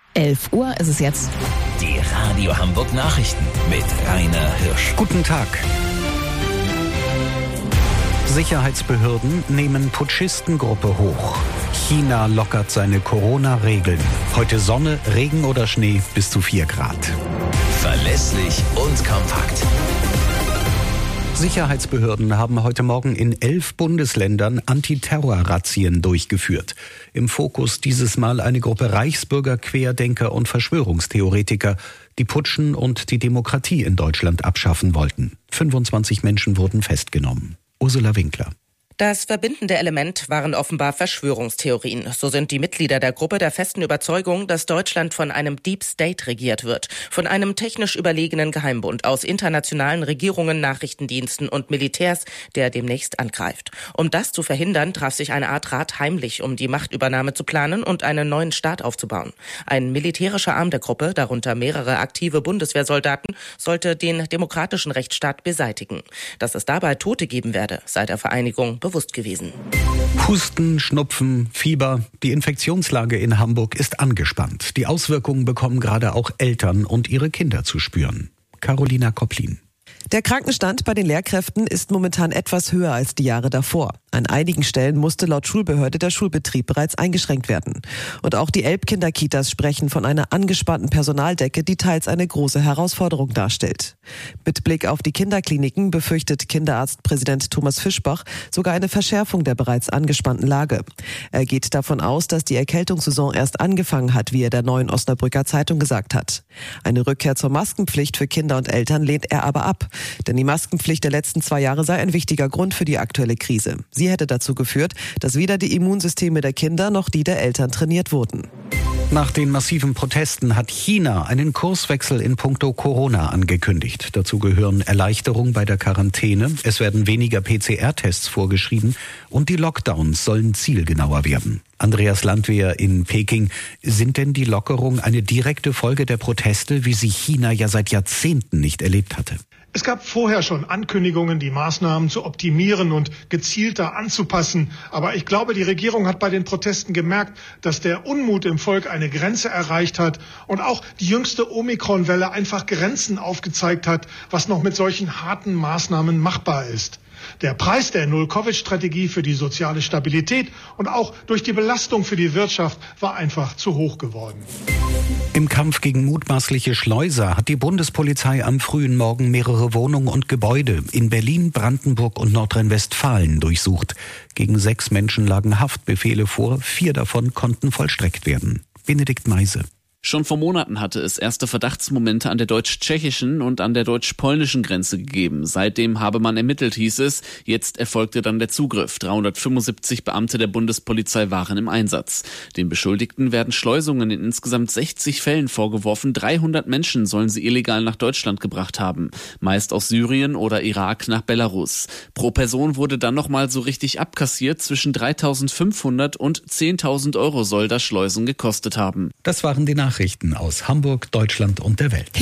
11 Uhr ist es jetzt. Die Radio Hamburg Nachrichten mit Rainer Hirsch. Guten Tag. Sicherheitsbehörden nehmen Putschistengruppe hoch. China lockert seine Corona-Regeln. Heute Sonne, Regen oder Schnee bis zu 4 Grad. Verlässlich und kompakt. Sicherheitsbehörden haben heute Morgen in 11 Bundesländern Antiterror-Razzien durchgeführt. Im Fokus dieses Mal eine Gruppe Reichsbürger, Querdenker und Verschwörungstheoretiker, die putschen und die Demokratie in Deutschland abschaffen wollten. 25 Menschen wurden festgenommen. Ursula Winkler. Das verbindende Element waren offenbar Verschwörungstheorien. So sind die Mitglieder der Gruppe der festen Überzeugung, dass Deutschland von einem Deep State regiert wird. Von einem technisch überlegenen Geheimbund aus internationalen Regierungen, Nachrichtendiensten und Militärs, der demnächst angreift. Um das zu verhindern, traf sich eine Art Rat heimlich, um die Machtübernahme zu planen und einen neuen Staat aufzubauen. Ein militärischer Arm der Gruppe, darunter mehrere aktive Bundeswehrsoldaten, sollte den demokratischen Rechtsstaat beseitigen. Dass es dabei Tote geben werde, sei der Vereinigung bewusst gewesen. Husten, Schnupfen, Fieber. Die Infektionslage in Hamburg ist angespannt. Die Auswirkungen bekommen gerade auch Eltern und ihre Kinder zu spüren. Carolina Kopplin. Der Krankenstand bei den Lehrkräften ist momentan etwas höher als die Jahre davor. An einigen Stellen musste laut Schulbehörde der Schulbetrieb bereits eingeschränkt werden. Und auch die Elbkinderkitas sprechen von einer angespannten Personaldecke, die teils eine große Herausforderung darstellt. Mit Blick auf die Kinderkliniken befürchtet Kinderarztpräsident Thomas Fischbach sogar eine Verschärfung der bereits angespannten Lage. Er geht davon aus, dass die Erkältungssaison erst angefangen hat, wie er der Neuen Osnabrücker Zeitung gesagt hat. Eine Rückkehr zur Maskenpflicht für Kinder und Eltern lehnt er aber ab. Denn die Maskenpflicht der letzten 2 Jahre sei ein wichtiger Grund für die aktuelle Krise. Sie hätte dazu geführt, dass weder die Immunsysteme der Kinder noch die der Eltern trainiert wurden. Nach den massiven Protesten hat China einen Kurswechsel in puncto Corona angekündigt. Dazu gehören Erleichterungen bei der Quarantäne, es werden weniger PCR-Tests vorgeschrieben und die Lockdowns sollen zielgenauer werden. Andreas Landwehr in Peking. Sind denn die Lockerungen eine direkte Folge der Proteste, wie sie China ja seit Jahrzehnten nicht erlebt hatte? Es gab vorher schon Ankündigungen, die Maßnahmen zu optimieren und gezielter anzupassen. Aber ich glaube, die Regierung hat bei den Protesten gemerkt, dass der Unmut im Volk eine Grenze erreicht hat und auch die jüngste Omikron-Welle einfach Grenzen aufgezeigt hat, was noch mit solchen harten Maßnahmen machbar ist. Der Preis der Null-Covid-Strategie für die soziale Stabilität und auch durch die Belastung für die Wirtschaft war einfach zu hoch geworden. Im Kampf gegen mutmaßliche Schleuser hat die Bundespolizei am frühen Morgen mehrere Wohnungen und Gebäude in Berlin, Brandenburg und Nordrhein-Westfalen durchsucht. Gegen 6 Menschen lagen Haftbefehle vor, 4 davon konnten vollstreckt werden. Benedikt Meise. Schon vor Monaten hatte es erste Verdachtsmomente an der deutsch-tschechischen und an der deutsch-polnischen Grenze gegeben. Seitdem habe man ermittelt, hieß es. Jetzt erfolgte dann der Zugriff. 375 Beamte der Bundespolizei waren im Einsatz. Den Beschuldigten werden Schleusungen in insgesamt 60 Fällen vorgeworfen. 300 Menschen sollen sie illegal nach Deutschland gebracht haben. Meist aus Syrien oder Irak nach Belarus. Pro Person wurde dann nochmal so richtig abkassiert. Zwischen 3.500 und 10.000 Euro soll das Schleusen gekostet haben. Das waren die Nachrichten aus Hamburg, Deutschland und der Welt.